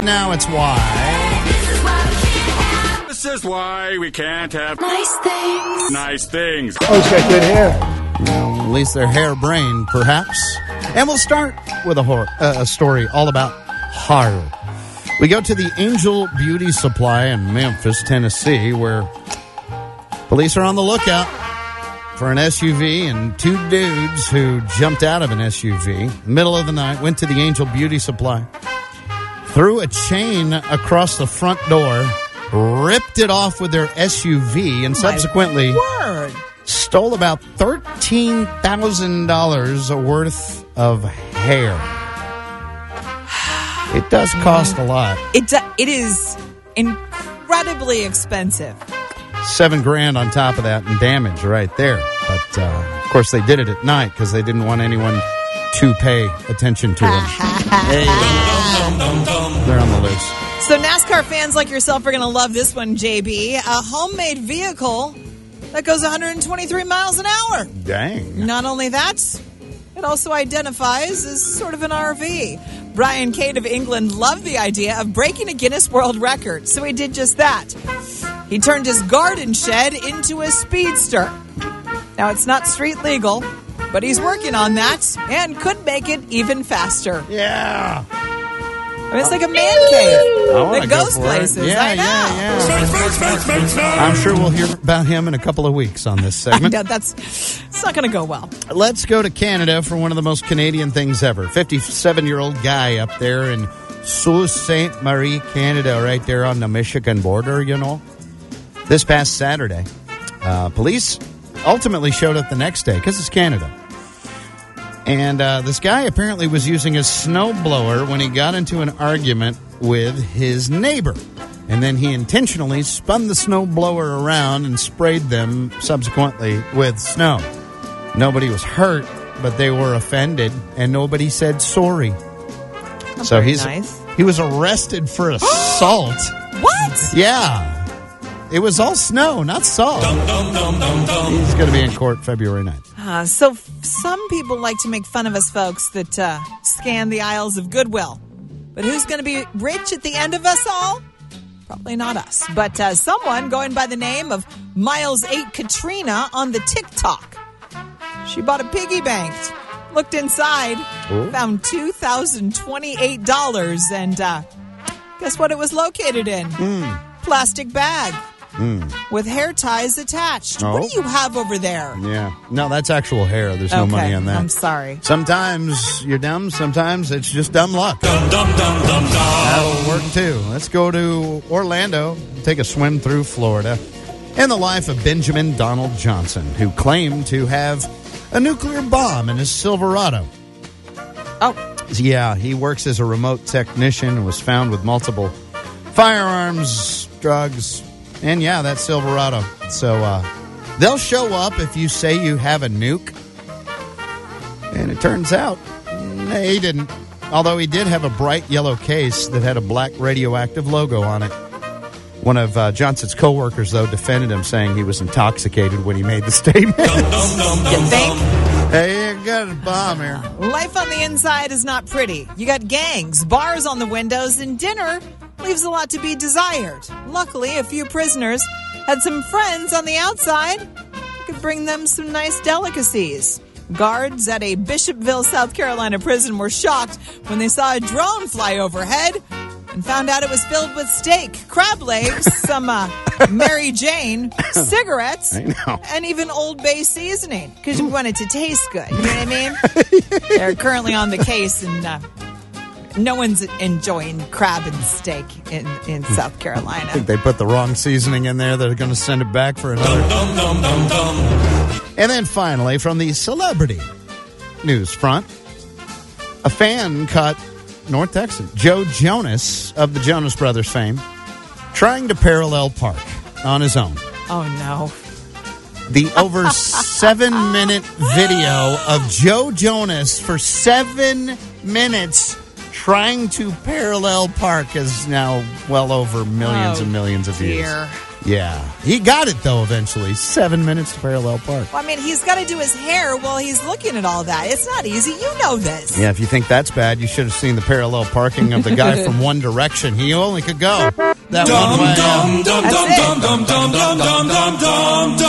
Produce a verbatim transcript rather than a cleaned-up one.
Now it's why. This is why we can't have Nice things. nice things. Oh, he's got good hair. Well, at least they're harebrained, perhaps. And we'll start with a, horror, uh, a story all about horror. We go to the Angel Beauty Supply in Memphis, Tennessee, where police are on the lookout for an S U V and two dudes who jumped out of an S U V middle of the night, went to the Angel Beauty Supply, threw a chain across the front door, ripped it off with their S U V, and subsequently Word. stole about thirteen thousand dollars worth of hair. It does cost a lot. It do, it is incredibly expensive. Seven grand on top of that and damage right there. But, uh, of course, they did it at night because they didn't want anyone to pay attention to them. Hey. They're on the loose. So NASCAR fans like yourself are going to love this one, J B. A homemade vehicle that goes one hundred twenty-three miles an hour. Dang. Not only that, it also identifies as sort of an R V. Brian Cade of England loved the idea of breaking a Guinness World Record, so he did just that. He turned his garden shed into a speedster. Now, it's not street legal, but he's working on that and could make it even faster. Yeah. I mean, it's like a man cave that goes go places. Yeah, I know. yeah, yeah. I'm sure we'll hear about him in a couple of weeks on this segment. Yeah, that's it's not going to go well. Let's go to Canada for one of the most Canadian things ever. fifty-seven-year-old guy up there in Sault Ste. Marie, Canada, right there on the Michigan border, you know. This past Saturday, uh, police ultimately showed up the next day because it's Canada. And uh, this guy apparently was using a snowblower when he got into an argument with his neighbor. And then he intentionally spun the snowblower around and sprayed them subsequently with snow. Nobody was hurt, but they were offended, and nobody said sorry. That's so very he's nice. he was arrested for assault. What? Yeah. It was all snow, not salt. He's going to be in court February ninth. Uh, so f- some people like to make fun of us folks that uh, scan the aisles of Goodwill. But who's going to be rich at the end of us all? Probably not us. But uh, someone going by the name of Miles eight Katrina on the TikTok. She bought a piggy bank, looked inside, Ooh. found two thousand twenty-eight dollars, and uh, guess what it was located in? Mm. Plastic bag. Mm. With hair ties attached. Oh. What do you have over there? Yeah. No, that's actual hair. There's no Okay, money on that. I'm sorry. Sometimes you're dumb. Sometimes it's just dumb luck. Dumb, dumb, dumb, dumb, dumb. That'll work too. Let's go to Orlando, take a swim through Florida, and the life of Benjamin Donald Johnson, who claimed to have a nuclear bomb in his Silverado. Oh. Yeah, he works as a remote technician and was found with multiple firearms, drugs, and yeah, that's Silverado. So uh, they'll show up if you say you have a nuke. And it turns out, nah, he didn't. Although he did have a bright yellow case that had a black radioactive logo on it. One of uh, Johnson's co-workers, though, defended him, saying he was intoxicated when he made the statement. You think? Hey, you got a bomb here. Life on the inside is not pretty. You got gangs, bars on the windows, and dinner leaves a lot to be desired. Luckily, a few prisoners had some friends on the outside who could bring them some nice delicacies. Guards at a Bishopville, South Carolina prison were shocked when they saw a drone fly overhead and found out it was filled with steak, crab legs, some uh, Mary Jane, cigarettes, I know. and even Old Bay seasoning because we want it to taste good. You know what I mean? They're currently on the case, and uh, no one's enjoying crab and steak in, in South I Carolina. think they put the wrong seasoning in there. They're going to send it back for another. Dum, dum, dum, dum. And then finally, from the celebrity news front, a fan caught North Texan Joe Jonas of the Jonas Brothers fame trying to parallel park on his own. Oh, no. The over seven minute video of Joe Jonas for seven minutes trying to parallel park is now well over millions Oh, and millions of views. dear. Yeah. He got it, though, eventually. Seven minutes to Parallel Park. Well, I mean, he's got to do his hair while he's looking at all that. It's not easy. You know this. Yeah, if you think that's bad, you should have seen the parallel parking of the guy from One Direction. He only could go that one way. Dum dum dum dum dum dum dum dum dum dum